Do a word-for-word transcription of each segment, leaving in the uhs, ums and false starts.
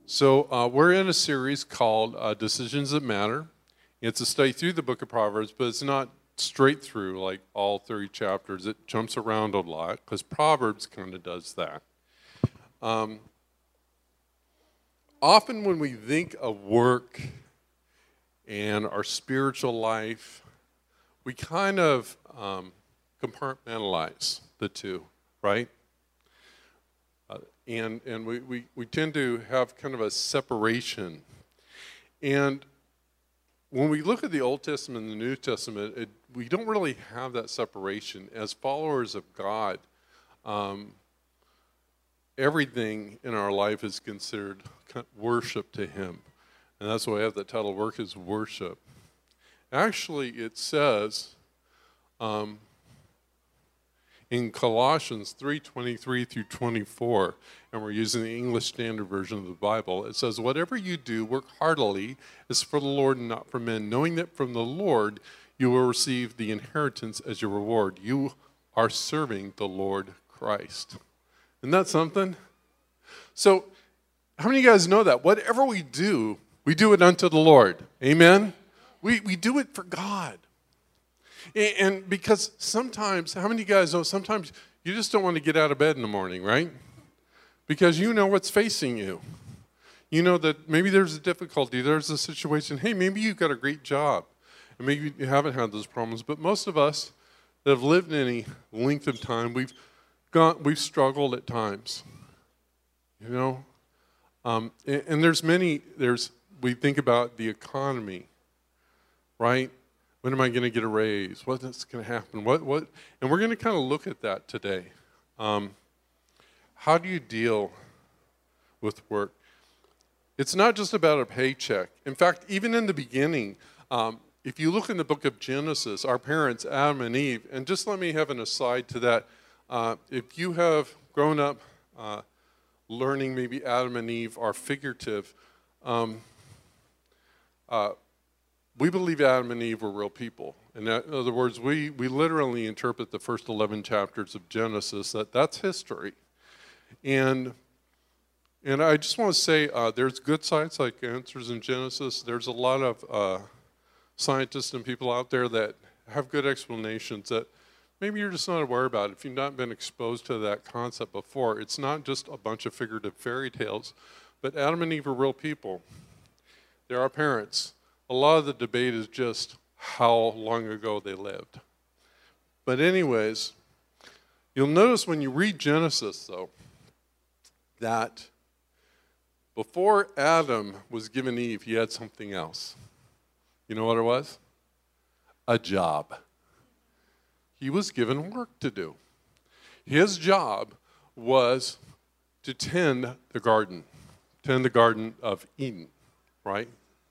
So uh, we're in a series called uh, Decisions That Matter. It's a study through the book of Proverbs, but it's not straight through like all thirty chapters. It jumps around a lot because Proverbs kind of does that. Um, often when we think of work and our spiritual life, we kind of um, compartmentalize the two, right? Uh, and and we, we, we tend to have kind of a separation. And when we look at the Old Testament and the New Testament, it, we don't really have that separation. As followers of God, um, everything in our life is considered worship to Him. And that's why I have the title, Work is Worship. Actually, it says um, in Colossians three twenty-three through twenty-four, and we're using the English Standard Version of the Bible, it says, "Whatever you do, work heartily as for the Lord and not for men, knowing that from the Lord you will receive the inheritance as your reward. You are serving the Lord Christ." Isn't that something? So, how many of you guys know that? Whatever we do, we do it unto the Lord. Amen? We, we do it for God. And because sometimes, how many of you guys know, sometimes you just don't want to get out of bed in the morning, right? Because you know what's facing you. You know that maybe there's a difficulty, there's a situation. Hey, maybe you've got a great job, and maybe you haven't had those problems. But most of us that have lived any length of time, we've gone, we've struggled at times. You know, um, and, and there's many. There's we think about the economy, right? When am I going to get a raise? What's going to happen? What, what? And we're going to kind of look at that today. Um, how do you deal with work? It's not just about a paycheck. In fact, even in the beginning, um, if you look in the book of Genesis, our parents, Adam and Eve, and just let me have an aside to that. Uh, if you have grown up uh, learning maybe Adam and Eve are figurative, um, uh, we believe Adam and Eve were real people. In other words, we, we literally interpret the first eleven chapters of Genesis, that that's history. And and I just want to say uh, there's good science like Answers in Genesis. There's a lot of uh, scientists and people out there that have good explanations that maybe you're just not aware about. If you've not been exposed to that concept before, it's not just a bunch of figurative fairy tales, but Adam and Eve are real people. They're our parents. A lot of the debate is just how long ago they lived. But anyways, you'll notice when you read Genesis, though, that before Adam was given Eve, he had something else. You know what it was? A job. He was given work to do. His job was to tend the garden, tend the Garden of Eden, right?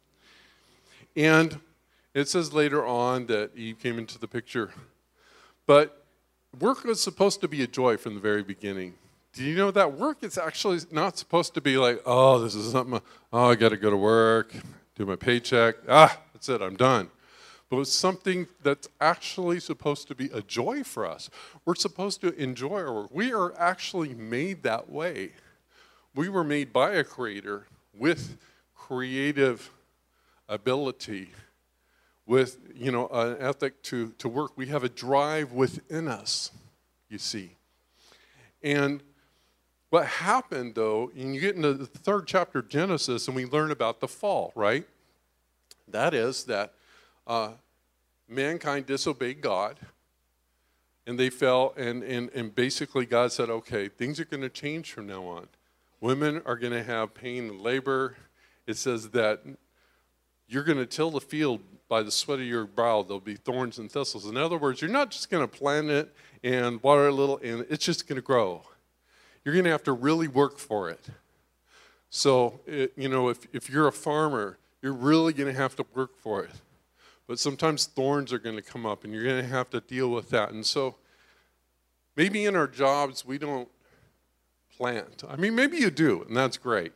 And it says later on that Eve came into the picture. But work was supposed to be a joy from the very beginning. Do you know that work is actually not supposed to be like, oh, this is something, oh, I got to go to work, do my paycheck, ah, that's it, I'm done. But it's something that's actually supposed to be a joy for us. We're supposed to enjoy our work. We are actually made that way. We were made by a creator with creative ability, with, you know, an ethic to, to work. We have a drive within us, you see. And what happened, though, and you get into the third chapter of Genesis, and we learn about the fall, right? That is that uh, mankind disobeyed God, and they fell, and, and, and basically God said, okay, things are going to change from now on. Women are going to have pain and labor. It says that you're going to till the field by the sweat of your brow. There'll be thorns and thistles. In other words, you're not just going to plant it and water it a little, and it's just going to grow. You're going to have to really work for it. So, it, you know, if, if you're a farmer, you're really going to have to work for it. But sometimes thorns are going to come up, and you're going to have to deal with that. And so maybe in our jobs we don't plant. I mean, maybe you do, and that's great.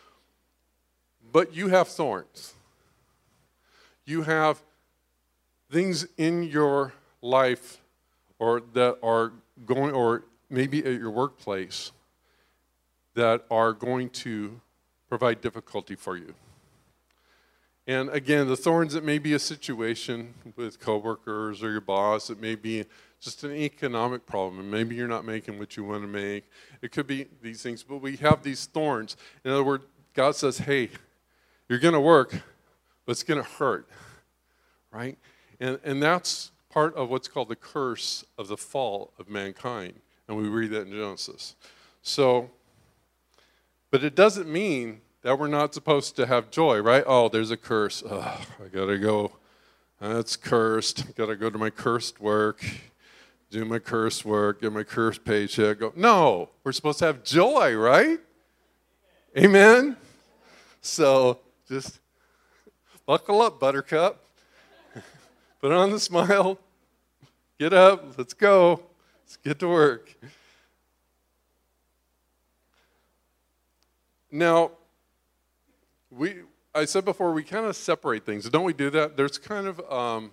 But you have thorns. You have things in your life or that are going, or maybe at your workplace, that are going to provide difficulty for you. And again, the thorns, it may be a situation with coworkers or your boss. It may be just an economic problem, and maybe you're not making what you want to make. It could be these things, but we have these thorns. In other words, God says, hey, you're going to work, but it's going to hurt, right? And, and that's part of what's called the curse of the fall of mankind, and we read that in Genesis. So, but it doesn't mean that we're not supposed to have joy, right? Oh, there's a curse. Oh, I got to go. That's cursed. I got to go to my cursed work, do my cursed work, get my cursed paycheck. Go. No, we're supposed to have joy, right? Amen? So just buckle up, buttercup. Put on the smile. Get up. Let's go. Let's get to work. Now, we I said before, we kind of separate things. Don't we do that? There's kind of, um,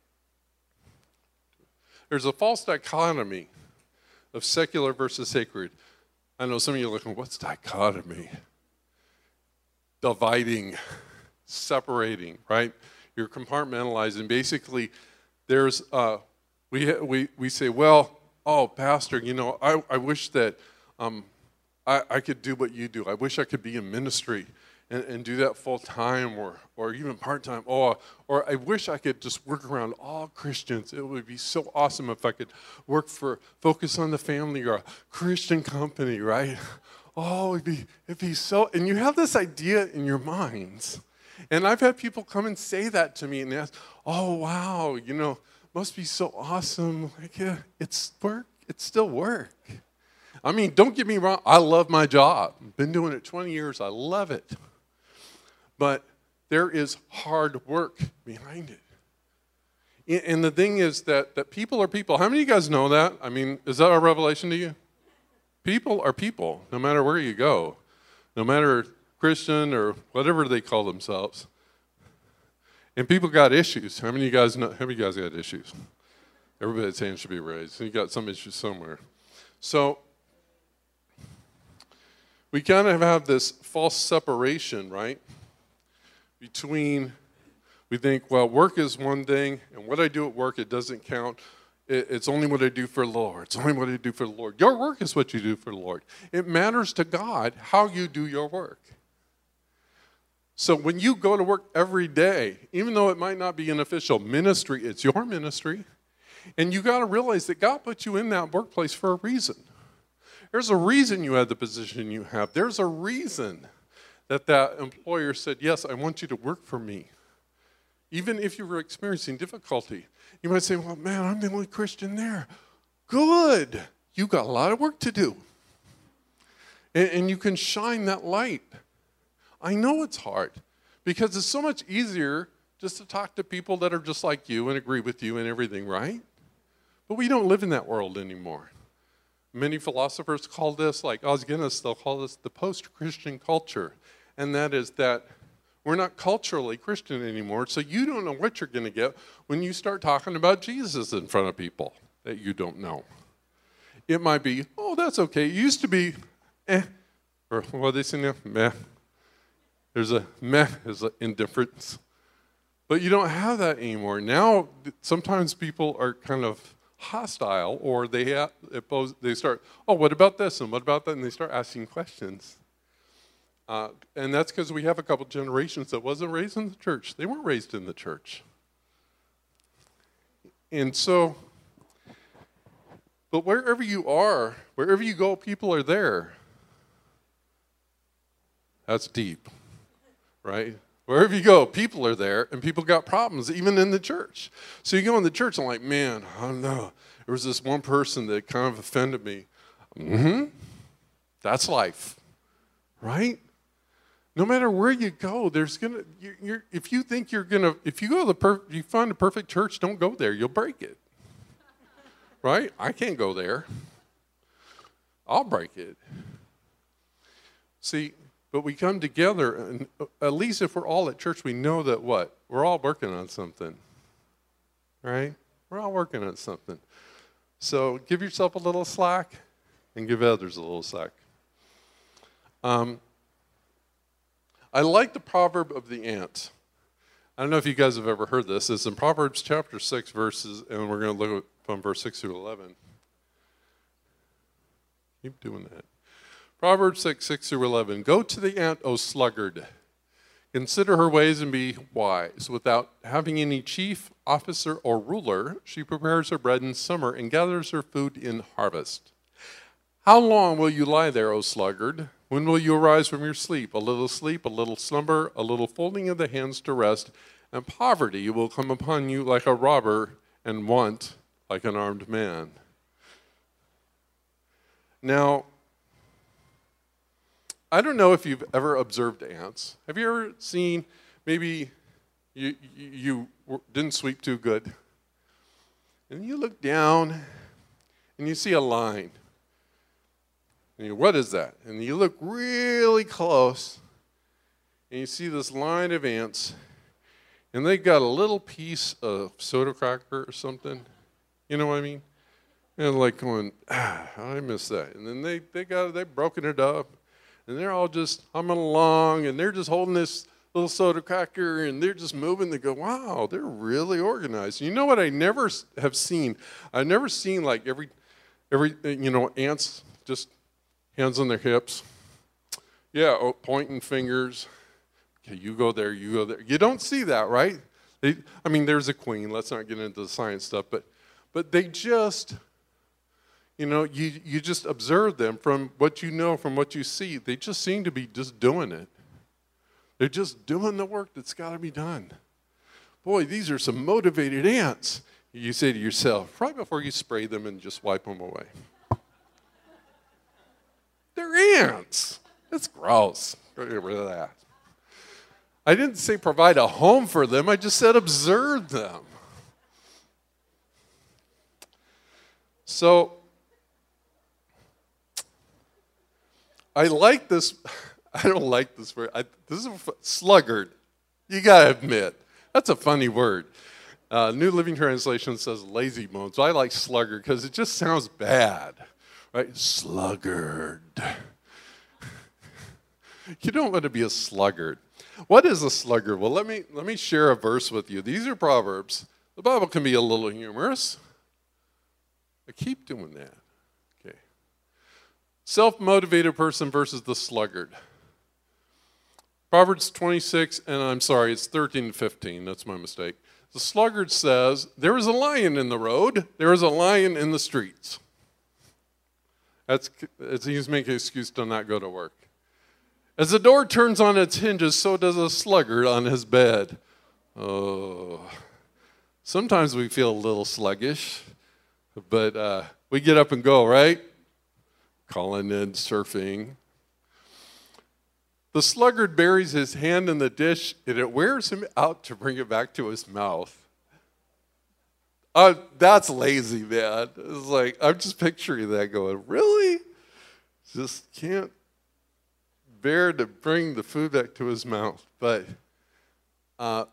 there's a false dichotomy of secular versus sacred. I know some of you are looking, what's dichotomy? Dividing, separating, right? You're compartmentalizing. Basically, there's, uh, we, we, we say, well, oh, Pastor, you know, I, I wish that um, I, I could do what you do. I wish I could be in ministry and, and do that full time or, or even part time. Oh, or I wish I could just work around all Christians. It would be so awesome if I could work for Focus on the Family or a Christian company, right? Oh, it'd be, it'd be so, and you have this idea in your minds. And I've had people come and say that to me and ask, oh, wow, you know, must be so awesome. Like, yeah, it's work. It's still work. I mean, don't get me wrong. I love my job. I've been doing it twenty years. I love it. But there is hard work behind it. And the thing is that, that people are people. How many of you guys know that? I mean, is that a revelation to you? People are people, no matter where you go. No matter Christian or whatever they call themselves. And people got issues. How many of you guys know? How many of you guys got issues? Everybody's hand should be raised. You got some issues somewhere. So we kind of have this false separation, right? Between, we think, well, work is one thing, and what I do at work, it doesn't count. It, it's only what I do for the Lord. It's only what I do for the Lord. Your work is what you do for the Lord. It matters to God how you do your work. So when you go to work every day, even though it might not be an official ministry, it's your ministry. And you got to realize that God put you in that workplace for a reason. There's a reason you have the position you have. There's a reason that that employer said, yes, I want you to work for me. Even if you were experiencing difficulty. You might say, well, man, I'm the only Christian there. Good. You got a lot of work to do. And, and you can shine that light. I know it's hard because it's so much easier just to talk to people that are just like you and agree with you and everything, right? But we don't live in that world anymore. Many philosophers call this, like Os Guinness, they'll call this the post-Christian culture. And that is that we're not culturally Christian anymore, so you don't know what you're going to get when you start talking about Jesus in front of people that you don't know. It might be, oh, that's okay. It used to be, eh, or what they say now, meh. There's a meh, there's an indifference. But you don't have that anymore. Now, sometimes people are kind of hostile, or they have, they start, oh, what about this, and what about that, and they start asking questions. Uh, and that's because we have a couple generations that wasn't raised in the church. They weren't raised in the church. And so, but wherever you are, wherever you go, people are there. That's deep, right? Wherever you go, people are there, and people got problems, even in the church. So you go in the church, and like, man, I don't know. There was this one person that kind of offended me. Mm-hmm. That's life, right? No matter where you go, there's gonna. You're, you're, if you think you're gonna, if you go to the, per, you find a perfect church, don't go there. You'll break it, right? I can't go there. I'll break it. See. But we come together, and at least if we're all at church, we know that what? We're all working on something, right? We're all working on something. So give yourself a little slack and give others a little slack. Um, I like the proverb of the ant. I don't know if you guys have ever heard this. It's in Proverbs chapter six, verses, and we're going to look from verse six through eleven. Keep doing that. Proverbs six, six through eleven. Go to the ant, O sluggard. Consider her ways and be wise. Without having any chief, officer, or ruler, she prepares her bread in summer and gathers her food in harvest. How long will you lie there, O sluggard? When will you arise from your sleep? A little sleep, a little slumber, a little folding of the hands to rest, and poverty will come upon you like a robber, and want like an armed man. Now, I don't know if you've ever observed ants. Have you ever seen, maybe you, you, you didn't sweep too good, and you look down and you see a line. And you, what is that? And you look really close, and you see this line of ants, and they got a little piece of soda cracker or something. You know what I mean? And like going, ah, I miss that. And then they, they got they've broken it up, and they're all just humming along, and they're just holding this little soda cracker, and they're just moving. They go, wow, they're really organized. You know what I never have seen? I've never seen like every, every you know, ants just hands on their hips. Yeah, oh, pointing fingers. Okay, you go there, you go there. You don't see that, right? They, I mean, there's a queen. Let's not get into the science stuff, but but they just, you know, you, you just observe them from what you know, from what you see. They just seem to be just doing it. They're just doing the work that's got to be done. Boy, these are some motivated ants. You say to yourself, right before you spray them and just wipe them away. They're ants. That's gross. Get rid of that. I didn't say provide a home for them. I just said observe them. So, I like this. I don't like this word. I, this is a sluggard. You got to admit. That's a funny word. Uh, New Living Translation says lazy bones. I like sluggard because it just sounds bad. Right? Sluggard. You don't want to be a sluggard. What is a sluggard? Well, let me let me share a verse with you. These are Proverbs. The Bible can be a little humorous. I keep doing that. Okay. Self-motivated person versus the sluggard. Proverbs twenty-six, and I'm sorry, it's thirteen and fifteen. That's my mistake. The sluggard says, there is a lion in the road. There is a lion in the streets. That's, it's, he's making an excuse to not go to work. As the door turns on its hinges, so does a sluggard on his bed. Oh, sometimes we feel a little sluggish, but uh, we get up and go, right? Calling in, surfing. The sluggard buries his hand in the dish, and it wears him out to bring it back to his mouth. Uh, that's lazy, man. It's like, I'm just picturing that going, really? Just can't bear to bring the food back to his mouth. But uh,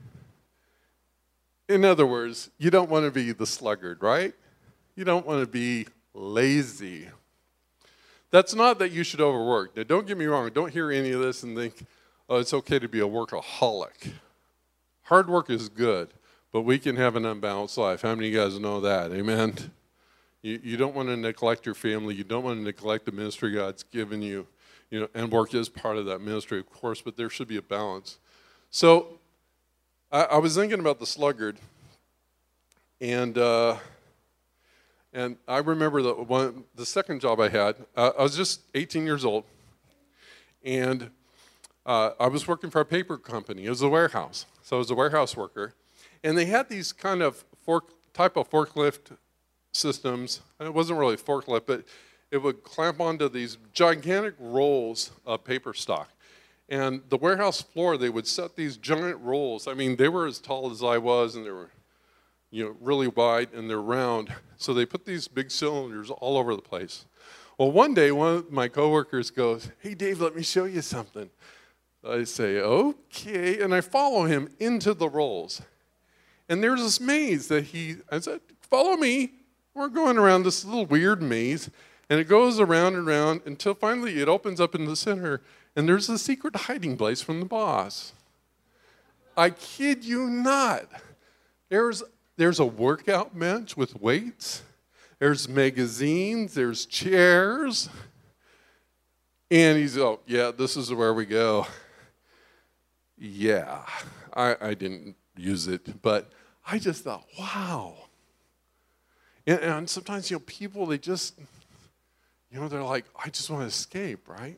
in other words, you don't want to be the sluggard, right? You don't want to be lazy. That's not that you should overwork. Now, don't get me wrong. Don't hear any of this and think, oh, it's okay to be a workaholic. Hard work is good, but we can have an unbalanced life. How many of you guys know that? Amen? You, you don't want to neglect your family. You don't want to neglect the ministry God's given you. You know, and work is part of that ministry, of course, but there should be a balance. So I, I was thinking about the sluggard, and uh, and I remember the one, the second job I had. Uh, I was just eighteen years old, and uh, I was working for a paper company. It was a warehouse, so I was a warehouse worker, and they had these kind of fork type of forklift systems. And it wasn't really a forklift, but it would clamp onto these gigantic rolls of paper stock. And the warehouse floor, they would set these giant rolls. I mean, they were as tall as I was, and they were, you know, really wide, and they're round. So they put these big cylinders all over the place. Well, one day, one of my coworkers goes, hey, Dave, let me show you something. I say, okay, and I follow him into the rolls. And there's this maze that he, I said, follow me. We're going around this little weird maze. And it goes around and around until finally it opens up in the center, and there's a secret hiding place from the boss. I kid you not. There's, there's a workout bench with weights. There's magazines. There's chairs. And he's, oh, yeah, this is where we go. Yeah, I, I didn't use it, but I just thought, wow. And, and sometimes, you know, people, they just, you know, they're like, I just want to escape, right?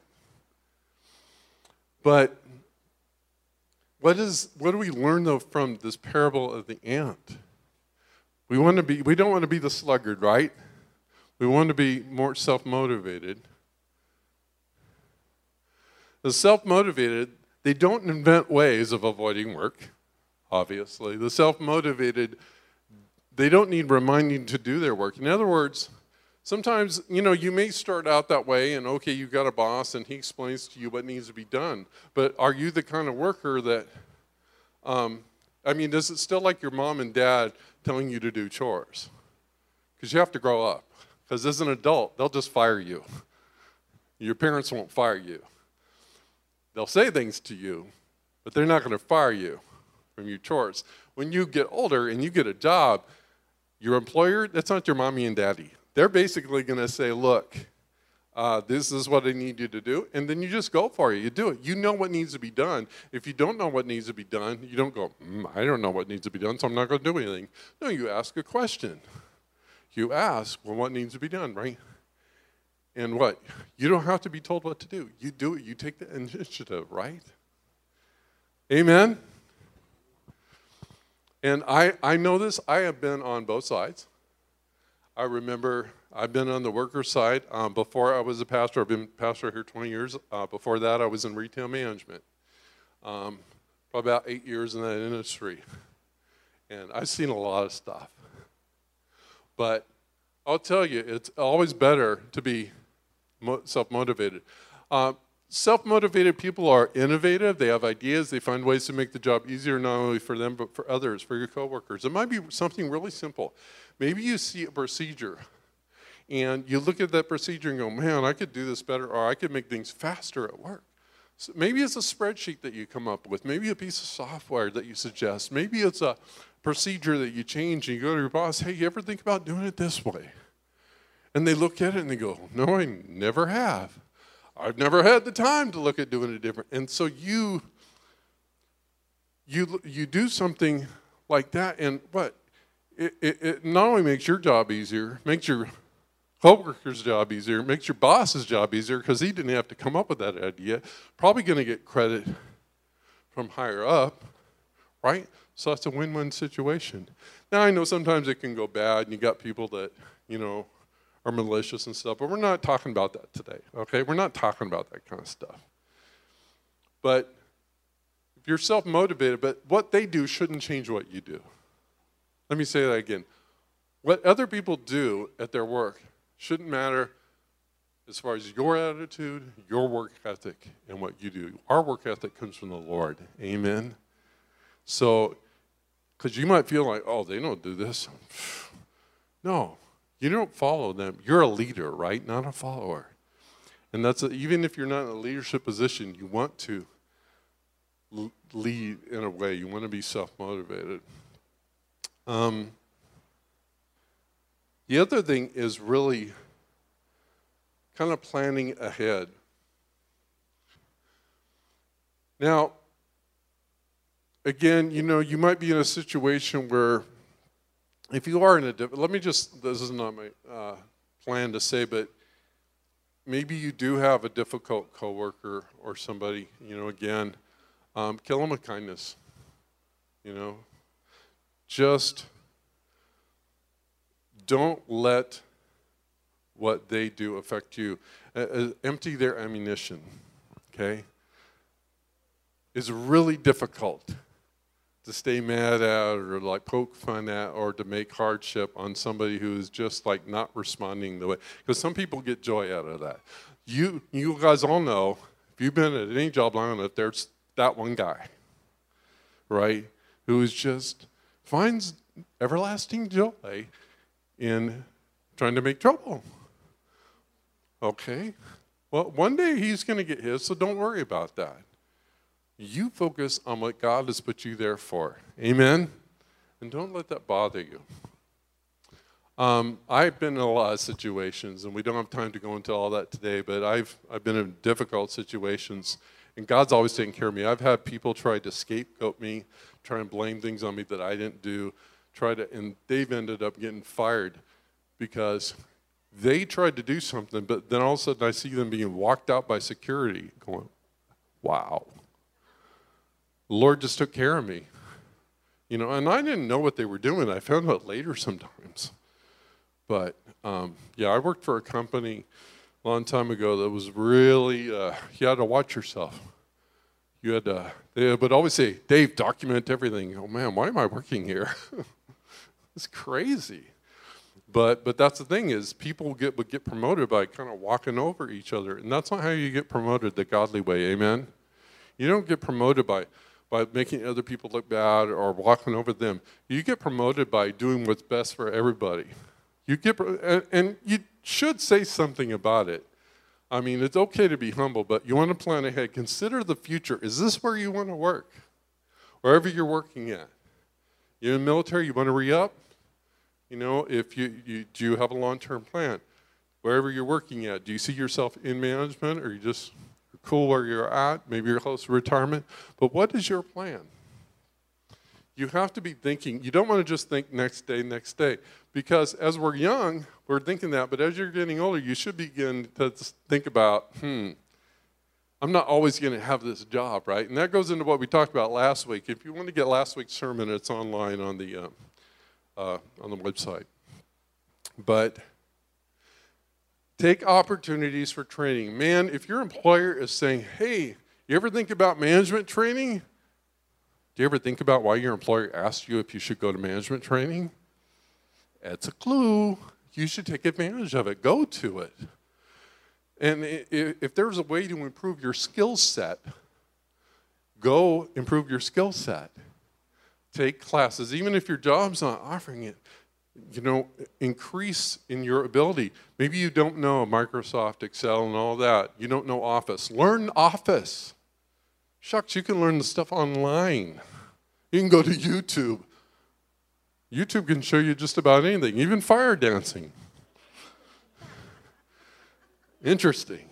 But what is what do we learn though from this parable of the ant? We want to be we don't want to be the sluggard, right? We want to be more self-motivated. The self-motivated, they don't invent ways of avoiding work, obviously. The self-motivated, they don't need reminding to do their work. In other words, sometimes, you know, you may start out that way and, okay, you've got a boss and he explains to you what needs to be done. But are you the kind of worker that, um, I mean, is it still like your mom and dad telling you to do chores? Because you have to grow up. Because as an adult, they'll just fire you. Your parents won't fire you. They'll say things to you, but they're not going to fire you from your chores. When you get older and you get a job, your employer, that's not your mommy and daddy. They're basically going to say, look, uh, this is what I need you to do, and then you just go for it. You do it. You know what needs to be done. If you don't know what needs to be done, you don't go, mm, I don't know what needs to be done, so I'm not going to do anything. No, you ask a question. You ask, well, what needs to be done, right? And what? You don't have to be told what to do. You do it. You take the initiative, right? Amen? And I, I know this. I have been on both sides. I remember I've been on the worker side. Um, before I was a pastor, I've been pastor here twenty years. Uh, before that, I was in retail management. Um, probably about eight years in that industry. And I've seen a lot of stuff. But I'll tell you, it's always better to be self-motivated. Uh, self-motivated people are innovative. They have ideas. They find ways to make the job easier, not only for them, but for others, for your coworkers. It might be something really simple. Maybe you see a procedure, and you look at that procedure and go, man, I could do this better, or I could make things faster at work. So maybe it's a spreadsheet that you come up with. Maybe a piece of software that you suggest. Maybe it's a procedure that you change, and you go to your boss, hey, you ever think about doing it this way? And they look at it and they go, no, I never have. I've never had the time to look at doing it different. And so you, you, you do something like that, and what? It, it, it not only makes your job easier, makes your coworker's job easier, makes your boss's job easier, because he didn't have to come up with that idea. Probably going to get credit from higher up, right? So that's a win-win situation. Now, I know sometimes it can go bad, and you got people that, you know, are malicious and stuff, but we're not talking about that today, okay? We're not talking about that kind of stuff. But if you're self-motivated, but what they do shouldn't change what you do. Let me say that again. What other people do at their work shouldn't matter as far as your attitude, your work ethic, and what you do. Our work ethic comes from the Lord. Amen? So, because you might feel like, oh, they don't do this. No. You don't follow them. You're a leader, right? Not a follower. And that's a, even if you're not in a leadership position, you want to l- lead in a way. You want to be self-motivated. Um, the other thing is really kind of planning ahead. Now, again, you know, you might be in a situation where if you are in a, let me just, this is not my uh, plan to say, but maybe you do have a difficult coworker or somebody, you know, again, um, kill them with kindness, you know. Just don't let what they do affect you. Uh, uh, empty their ammunition, okay? It's really difficult to stay mad at or like poke fun at or to make hardship on somebody who is just like not responding the way, because some people get joy out of that. You you guys all know, if you've been at any job long enough, there's that one guy, right, who is just finds everlasting joy in trying to make trouble. Okay? Well, one day he's going to get his, so don't worry about that. You focus on what God has put you there for. Amen? And don't let that bother you. Um, I've been in a lot of situations, and we don't have time to go into all that today, but I've, I've been in difficult situations, and God's always taken care of me. I've had people try to scapegoat me, try and blame things on me that I didn't do, try to, and they've ended up getting fired because they tried to do something, but then all of a sudden I see them being walked out by security going, wow. The Lord just took care of me. You know, and I didn't know what they were doing. I found out later sometimes. But, um, yeah, I worked for a company a long time ago that was really, uh, you had to watch yourself. You had to, they would always say, Dave, document everything. Oh, man, why am I working here? It's crazy. But but that's the thing is people get would get promoted by kind of walking over each other. And that's not how you get promoted the godly way, amen? You don't get promoted by, by making other people look bad or walking over them. You get promoted by doing what's best for everybody. You get, and, and you should say something about it. I mean, it's okay to be humble, but you want to plan ahead. Consider the future. Is this where you want to work? Wherever you're working at. You're in the military, you want to re-up? You know, if you, you do you have a long-term plan? Wherever you're working at, do you see yourself in management, or you just cool where you're at? Maybe you're close to retirement. But what is your plan? You have to be thinking. You don't want to just think next day, next day. Because as we're young, we're thinking that. But as you're getting older, you should begin to think about, hmm, I'm not always going to have this job, right? And that goes into what we talked about last week. If you want to get last week's sermon, it's online on the uh, uh, on the website. But take opportunities for training. Man, if your employer is saying, hey, you ever think about management training? Do you ever think about why your employer asked you if you should go to management training? That's a clue. You should take advantage of it. Go to it. And if there's a way to improve your skill set, go improve your skill set. Take classes. Even if your job's not offering it, you know, increase in your ability. Maybe you don't know Microsoft, Excel, and all that. You don't know Office. Learn Office. Shucks, you can learn the stuff online. You can go to YouTube. YouTube can show you just about anything, even fire dancing. Interesting.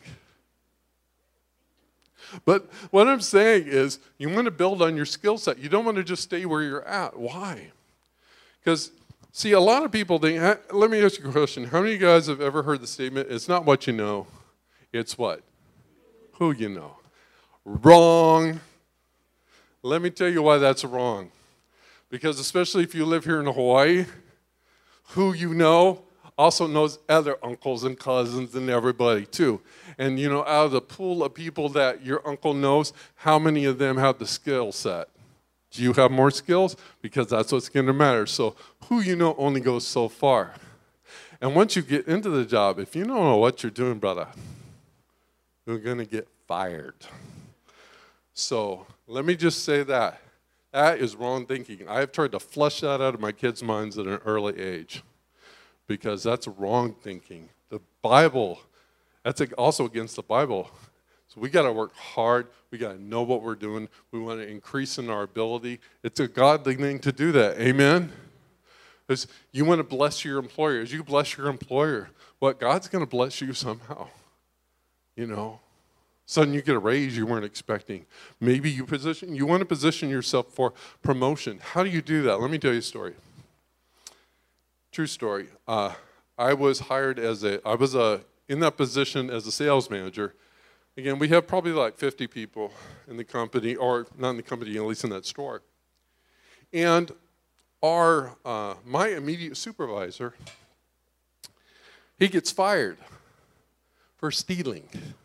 But what I'm saying is you want to build on your skill set. You don't want to just stay where you're at. Why? Because, see, a lot of people think, let me ask you a question. How many of you guys have ever heard the statement, it's not what you know, it's what? Who you know. Wrong. Let me tell you why that's wrong. Because especially if you live here in Hawaii, who you know also knows other uncles and cousins and everybody too. And you know, out of the pool of people that your uncle knows, how many of them have the skill set? Do you have more skills? Because that's what's going to matter. So who you know only goes so far. And once you get into the job, if you don't know what you're doing, brother, you're going to get fired. So let me just say that. That is wrong thinking. I have tried to flush that out of my kids' minds at an early age because that's wrong thinking. The Bible, that's also against the Bible. So we got to work hard. We got to know what we're doing. We want to increase in our ability. It's a godly thing to do that. Amen? Because you want to bless your employer. As you bless your employer, what God's going to bless you somehow. You know? Suddenly you get a raise you weren't expecting. Maybe you position you want to position yourself for promotion. How do you do that? Let me tell you a story. True story. Uh, I was hired as a I was a in that position as a sales manager. Again, we have probably like fifty people in the company, or not in the company, at least in that store. And our uh, my immediate supervisor, he gets fired for stealing.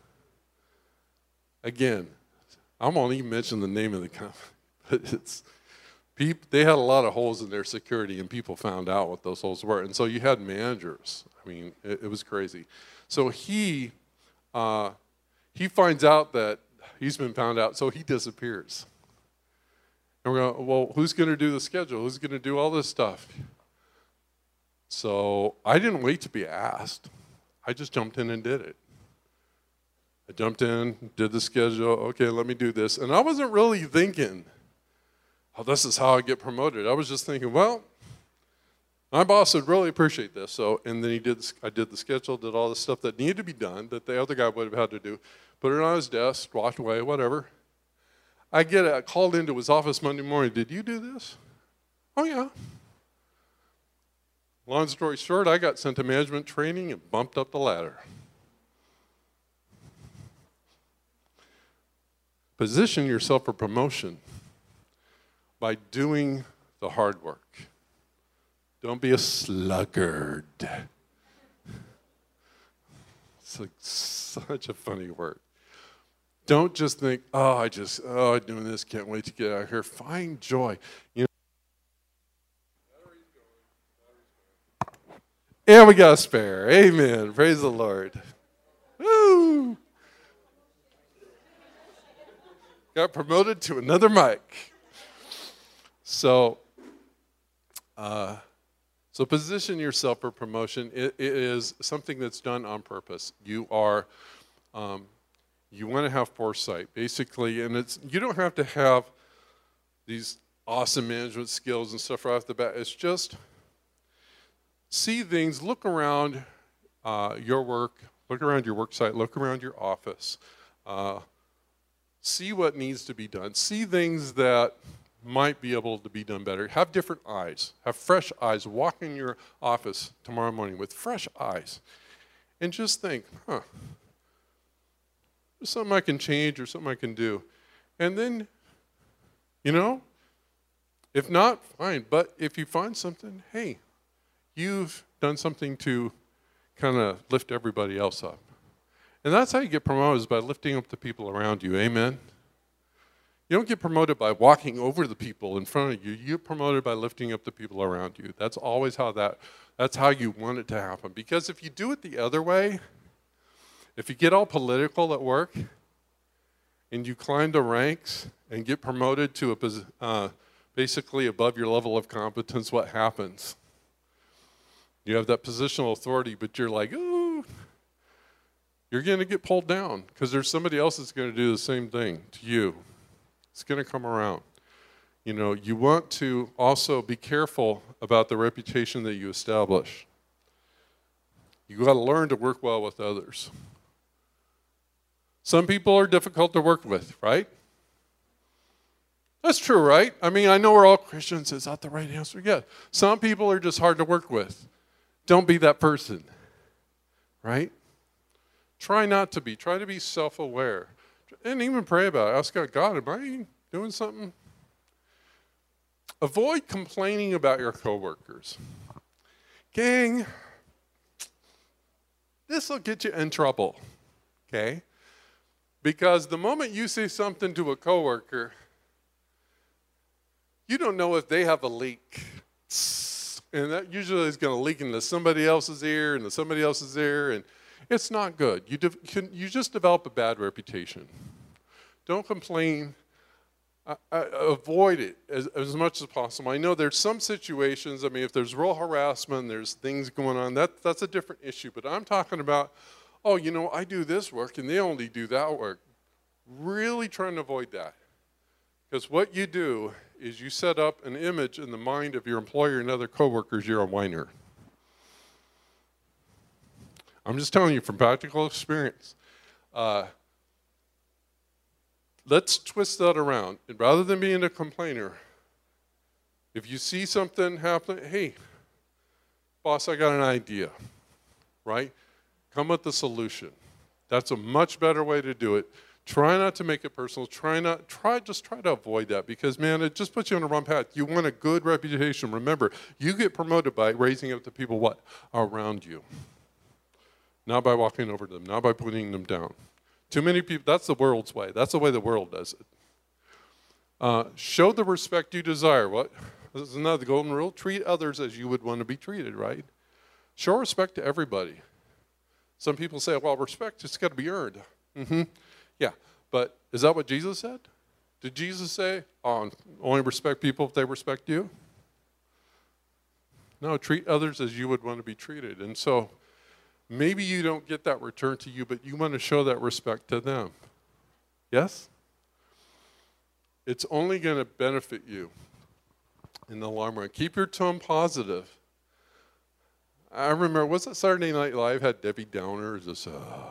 Again, I won't even mention the name of the company, but it's people, they had a lot of holes in their security, and people found out what those holes were. And so you had managers. I mean, it, it was crazy. So he uh, he finds out that he's been found out, so he disappears. And we're going, well, who's going to do the schedule? Who's going to do all this stuff? So I didn't wait to be asked. I just jumped in and did it. I jumped in, did the schedule. Okay, let me do this. And I wasn't really thinking, oh, this is how I get promoted. I was just thinking, well, my boss would really appreciate this. So, and then he did. I did the schedule, did all the stuff that needed to be done that the other guy would have had to do. Put it on his desk, walked away, whatever. I get a, called into his office Monday morning. Did you do this? Oh yeah. Long story short, I got sent to management training and bumped up the ladder. Position yourself for promotion by doing the hard work. Don't be a sluggard. It's like such a funny word. Don't just think, oh, I just, oh, I'm doing this, can't wait to get out of here. Find joy. You know. And we got a spare. Amen. Praise the Lord. Woo! Got promoted to another mic. So, uh, so position yourself for promotion. It, it is something that's done on purpose. You are, um, you want to have foresight, basically, and it's you don't have to have these awesome management skills and stuff right off the bat. It's just see things, look around uh, your work, look around your work site, look around your office, uh, see what needs to be done, see things that might be able to be done better. Have different eyes. Have fresh eyes. Walk in your office tomorrow morning with fresh eyes. And just think, huh, there's something I can change or something I can do. And then, you know, if not, fine. But if you find something, hey, you've done something to kind of lift everybody else up. And that's how you get promoted, is by lifting up the people around you. Amen? You don't get promoted by walking over the people in front of you. You get promoted by lifting up the people around you. That's always how that, that's how you want it to happen. Because if you do it the other way, if you get all political at work and you climb the ranks and get promoted to a uh, basically above your level of competence, what happens? You have that positional authority, but you're like, ooh, you're going to get pulled down because there's somebody else that's going to do the same thing to you. It's going to come around. You know, you want to also be careful about the reputation that you establish. You got to learn to work well with others. Some people are difficult to work with, right? That's true, right? I mean, I know we're all Christians. Is that the right answer? Yeah. Some people are just hard to work with. Don't be that person, right? Try not to be. Try to be self-aware. And even pray about it. Ask God, God, am I doing something? Avoid complaining about your coworkers. Gang, this will get you in trouble, okay? Because the moment you say something to a coworker, you don't know if they have a leak. And that usually is going to leak into somebody else's ear and to somebody else's ear, and it's not good. You, de- can, you just develop a bad reputation. Don't complain. I, I, avoid it as, as much as possible. I know there's some situations, I mean, if there's real harassment, there's things going on, that, that's a different issue. But I'm talking about, oh, you know, I do this work and they only do that work. Really trying to avoid that. Because what you do is you set up an image in the mind of your employer and other coworkers, you're a whiner. I'm just telling you from practical experience. Uh, let's twist that around. And rather than being a complainer, if you see something happening, hey, boss, I got an idea, right? Come with the solution. That's a much better way to do it. Try not to make it personal. Try not, try, just try to avoid that because, man, it just puts you on the wrong path. You want a good reputation. Remember, you get promoted by raising up the people, what? Around you. Not by walking over to them, not by putting them down. Too many people, that's the world's way. That's the way the world does it. Uh, show the respect you desire. What? This is another golden rule. Treat others as you would want to be treated, right? Show respect to everybody. Some people say, well, respect, it's got to be earned. Mm-hmm. Yeah, but is that what Jesus said? Did Jesus say, oh, only respect people if they respect you? No, treat others as you would want to be treated. And so maybe you don't get that return to you, but you want to show that respect to them. Yes? It's only going to benefit you in the long run. Keep your tone positive. I remember, was it Saturday Night Live had Debbie Downer? Just, oh,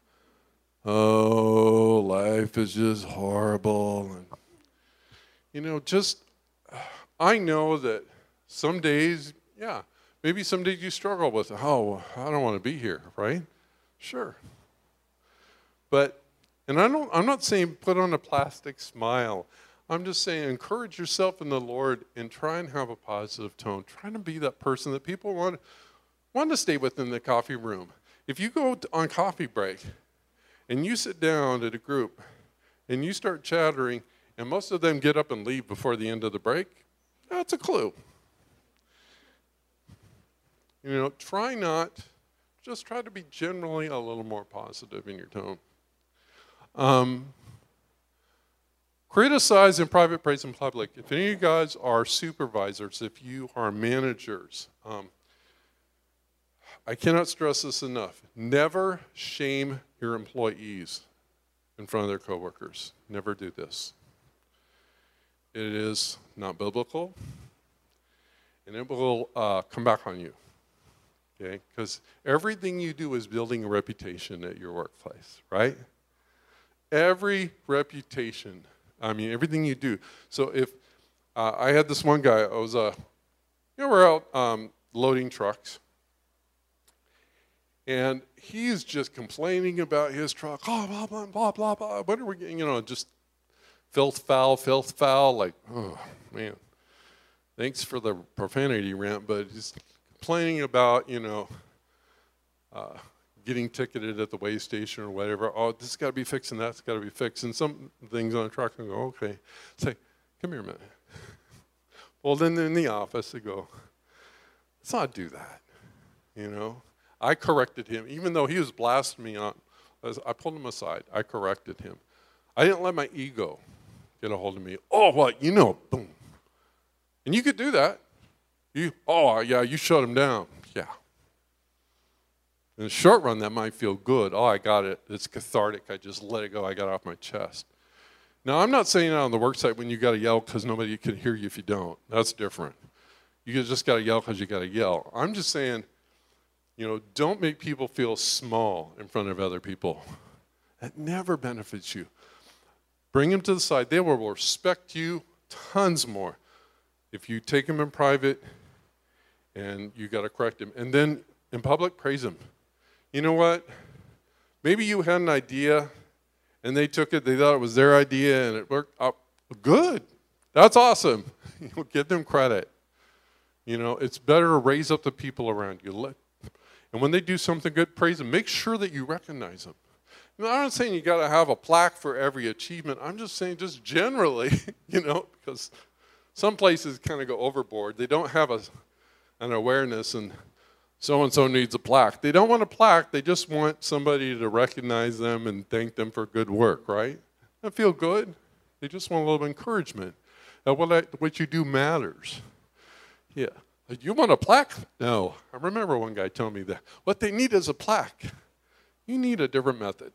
oh, life is just horrible. And, you know, just, I know that some days, yeah, maybe some days you struggle with, oh, I don't want to be here, right? Sure. But, and I don't, I'm not saying put on a plastic smile. I'm just saying encourage yourself in the Lord and try and have a positive tone. Try to be that person that people want, want to stay with in the coffee room. If you go on coffee break and you sit down at a group and you start chattering and most of them get up and leave before the end of the break, that's a clue. You know, try not, just try to be generally a little more positive in your tone. Um, criticize in private, praise in public. If any of you guys are supervisors, if you are managers, um, I cannot stress this enough. Never shame your employees in front of their coworkers. Never do this. It is not biblical, and it will uh, come back on you. Okay? Because everything you do is building a reputation at your workplace, right? Every reputation, I mean, everything you do. So if uh, I had this one guy, I was, uh, you know, we're out um, loading trucks, and he's just complaining about his truck. Oh, blah, blah, blah, blah, blah. What are we getting, you know, just filth foul, filth foul, like, oh, man. Thanks for the profanity rant, but he's complaining about, you know, uh, getting ticketed at the weigh station or whatever. Oh, this has got to be fixed and that's got to be fixed. And some things on the truck, and go, okay. Say, come here a minute. Well, then in the office, they go, let's not do that, you know. I corrected him, even though he was blasting me on. I pulled him aside. I corrected him. I didn't let my ego get a hold of me. Oh, what, you know, boom. And you could do that. You, oh, yeah, you shut him down. Yeah. In the short run, that might feel good. Oh, I got it. It's cathartic. I just let it go. I got it off my chest. Now, I'm not saying that on the work site when you got to yell because nobody can hear you if you don't. That's different. You just got to yell because you got to yell. I'm just saying, you know, don't make people feel small in front of other people. That never benefits you. Bring them to the side. They will respect you tons more if you take them in private and you got to correct them. And then in public, praise them. You know what? Maybe you had an idea and they took it, they thought it was their idea and it worked out good. That's awesome. You know, give them credit. You know, it's better to raise up the people around you. Let, and when they do something good, praise them. Make sure that you recognize them. Now, I'm not saying you got to have a plaque for every achievement. I'm just saying just generally, you know, because some places kind of go overboard. They don't have a, an awareness and so-and-so needs a plaque. They don't want a plaque. They just want somebody to recognize them and thank them for good work, right? That feel good. They just want a little encouragement. That what, I, what you do matters. Yeah. You want a plaque? No. I remember one guy telling me that. What they need is a plaque. You need a different method.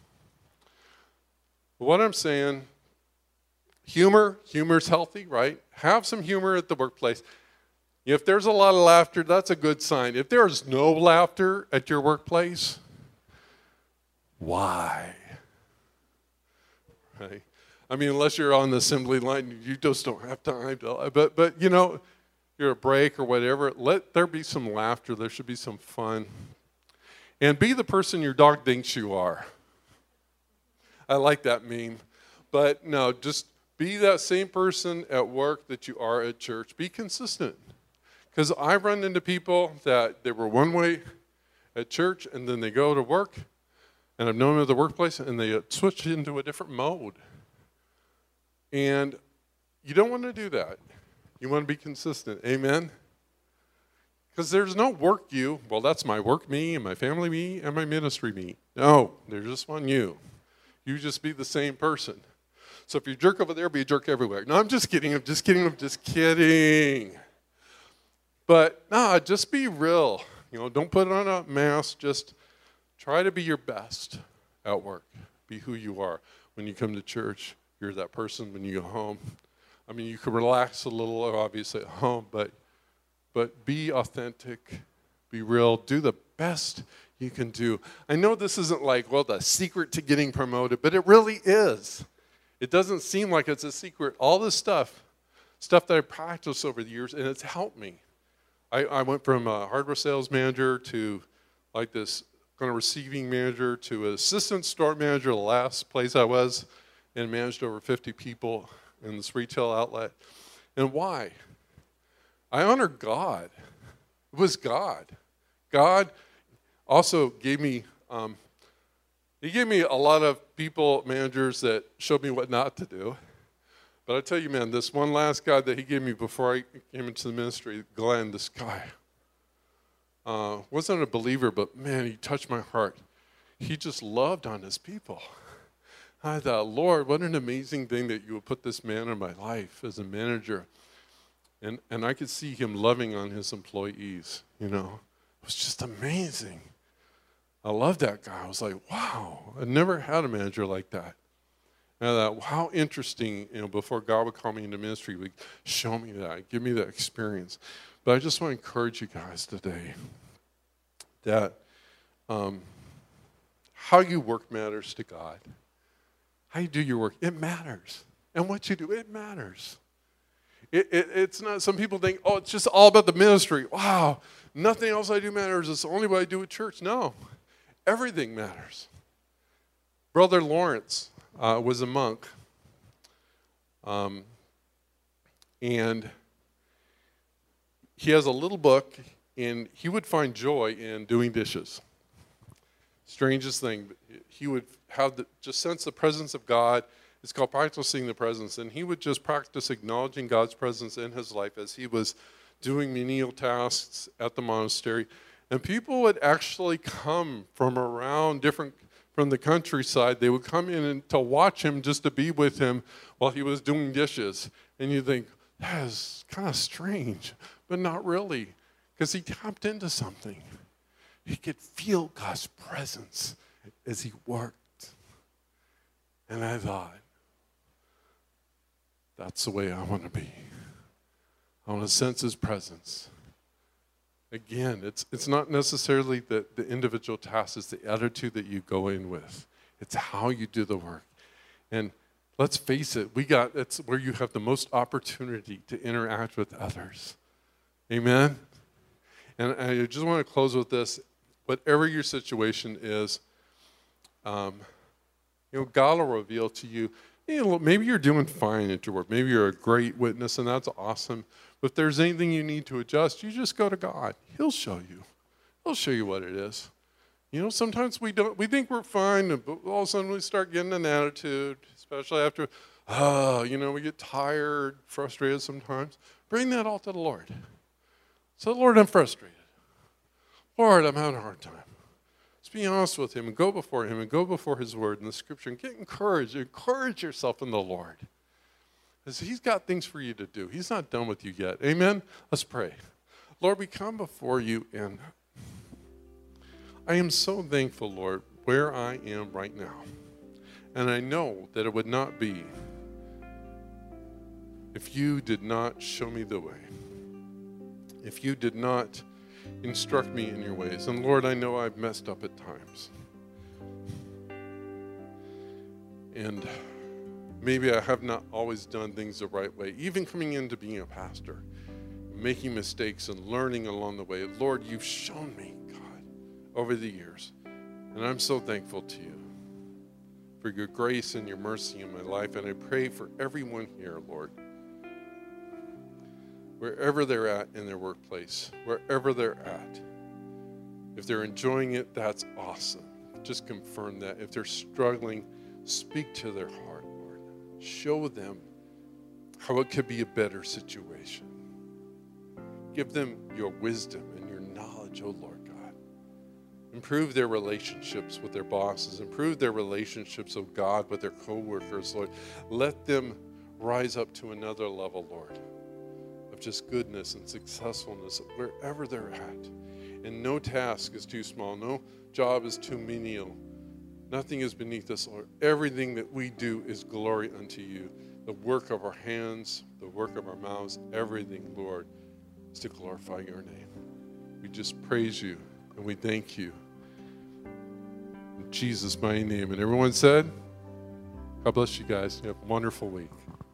What I'm saying, humor, humor's healthy, right? Have some humor at the workplace. If there's a lot of laughter, that's a good sign. If there's no laughter at your workplace, why? Right? I mean, unless you're on the assembly line, you just don't have time to, but, but you know, you're a break or whatever, let there be some laughter. There should be some fun. And be the person your dog thinks you are. I like that meme. But no, just be that same person at work that you are at church. Be consistent. Because I run into people that they were one way at church and then they go to work, and I've known them at the workplace, and they switch into a different mode. And you don't want to do that. You want to be consistent. Amen? Because there's no work you. Well, that's my work me and my family me and my ministry me. No, there's just one you. You just be the same person. So if you jerk over there, be a jerk everywhere. No, I'm just kidding. I'm just kidding. I'm just kidding. But, nah, just be real. You know, don't put on a mask. Just try to be your best at work. Be who you are. When you come to church, you're that person. When you go home, I mean, you can relax a little, obviously, at home, but but be authentic, be real, do the best you can do. I know this isn't like, well, the secret to getting promoted, but it really is. It doesn't seem like it's a secret. All this stuff, stuff that I practiced over the years, and it's helped me. I, I went from a hardware sales manager to like this kind of receiving manager to an assistant store manager, the last place I was, and managed over fifty people in this retail outlet. And why? I honor God. It was God. God also gave me, um, he gave me a lot of people, managers that showed me what not to do. But I tell you, man, this one last guy that he gave me before I came into the ministry, Glenn, this guy, uh, wasn't a believer, but man, he touched my heart. He just loved on his people. I thought, Lord, what an amazing thing that you would put this man in my life as a manager. And and I could see him loving on his employees, you know. It was just amazing. I loved that guy. I was like, wow, I never had a manager like that. And I thought, how interesting, you know, before God would call me into ministry, would show me that, give me that experience. But I just want to encourage you guys today that um, how you work matters to God. How you do your work, it matters. And what you do, it matters. It, it, it's not, some people think, oh, it's just all about the ministry. Wow, nothing else I do matters. It's only what I do at church. No, everything matters. Brother Lawrence uh, was a monk. Um, and he has a little book, and he would find joy in doing dishes. Strangest thing, he would have the, just sense the presence of God. It's called practicing the presence. And he would just practice acknowledging God's presence in his life as he was doing menial tasks at the monastery. And people would actually come from around different, from the countryside. They would come in and to watch him, just to be with him while he was doing dishes. And you think, that is kind of strange, but not really, because he tapped into something. He could feel God's presence as he worked. And I thought, that's the way I want to be. I want to sense his presence. Again, it's it's not necessarily the, the individual task, it's the attitude that you go in with. It's how you do the work. And let's face it, we got it's where you have the most opportunity to interact with others. Amen? And I just want to close with this. Whatever your situation is, um, you know, God will reveal to you, you know, maybe you're doing fine at your work. Maybe you're a great witness, and that's awesome. But if there's anything you need to adjust, you just go to God. He'll show you. He'll show you what it is. You know, sometimes we don't. We think we're fine, but all of a sudden we start getting an attitude, especially after, oh, you know, we get tired, frustrated sometimes. Bring that all to the Lord. So, Lord, I'm frustrated. Lord, I'm having a hard time. Let's be honest with him and go before him and go before his word in the scripture and get encouraged. Encourage yourself in the Lord. Because he's got things for you to do. He's not done with you yet. Amen? Let's pray. Lord, we come before you, and I am so thankful, Lord, where I am right now. And I know that it would not be if you did not show me the way. If you did not instruct me in your ways. And Lord, I know I've messed up at times. And maybe I have not always done things the right way. Even coming into being a pastor, making mistakes and learning along the way. Lord, you've shown me, God, over the years. And I'm so thankful to you for your grace and your mercy in my life. And I pray for everyone here, Lord, wherever they're at in their workplace, wherever they're at. If they're enjoying it, that's awesome. Just confirm that. If they're struggling, speak to their heart, Lord. Show them how it could be a better situation. Give them your wisdom and your knowledge, oh Lord God. Improve their relationships with their bosses. Improve their relationships, oh God, with their co-workers, Lord. Let them rise up to another level, Lord, of just goodness and successfulness wherever they're at. And no task is too small. No job is too menial. Nothing is beneath us, Lord. Everything that we do is glory unto you. The work of our hands, the work of our mouths, everything, Lord, is to glorify your name. We just praise you and we thank you. In Jesus' mighty name. And everyone said, God bless you guys. You have a wonderful week.